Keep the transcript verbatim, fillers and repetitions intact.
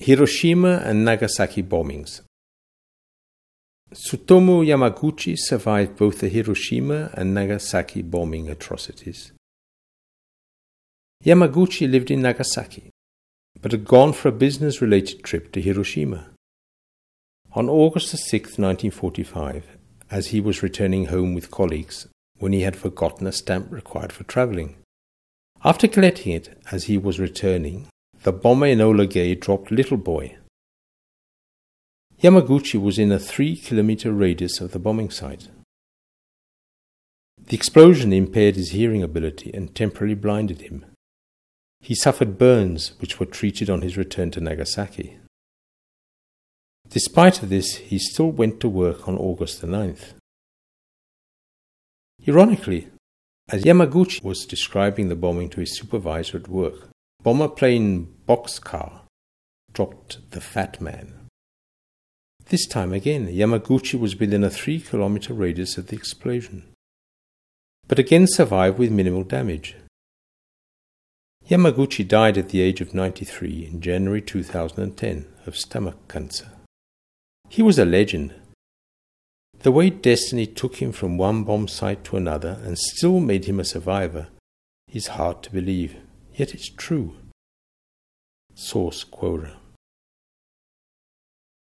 Hiroshima and Nagasaki bombings. Tsutomu Yamaguchi survived both the Hiroshima and Nagasaki bombing atrocities. Yamaguchi lived in Nagasaki, but had gone for a business-related trip to Hiroshima. On August sixth, nineteen forty-five, as he was returning home with colleagues, when he had forgotten a stamp required for travelling. After collecting it as he was returning, the bomber Enola Gay dropped Little Boy. Yamaguchi was in a three-kilometre radius of the bombing site. The explosion impaired his hearing ability and temporarily blinded him. He suffered burns which were treated on his return to Nagasaki. Despite this, he still went to work on August the ninth. Ironically, as Yamaguchi was describing the bombing to his supervisor at work, bomber plane Boxcar dropped the Fat Man. This time again, Yamaguchi was within a three-kilometre radius of the explosion, but again survived with minimal damage. Yamaguchi died at the age of ninety-three in January two thousand ten of stomach cancer. He was a legend. The way destiny took him from one bomb site to another and still made him a survivor is hard to believe, yet it's true. Source Quora.